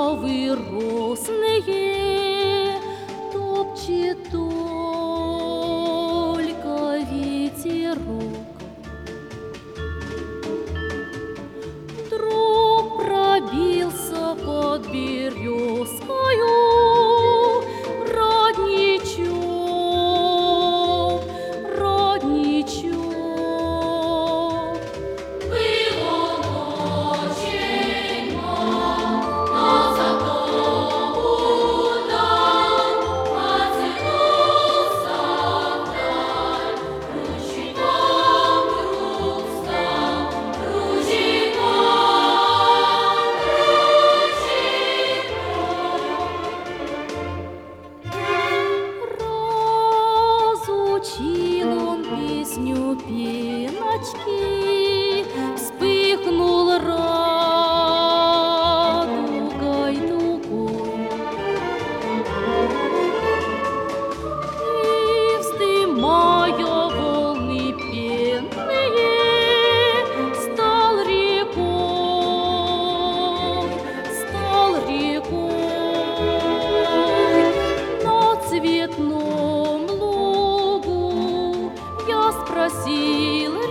травы росные топчет только ветерок. Вдруг пробился под березкою родничок, родничок. Был он очень мал, но зато удар потянулся вдаль, ручейком вдруг стал, ручейком, разучил он песню пеночки, вспыхнул радугой дугой. И, вздымая волны пенные, стал рекой, стал рекой. На цветном лугу я спросил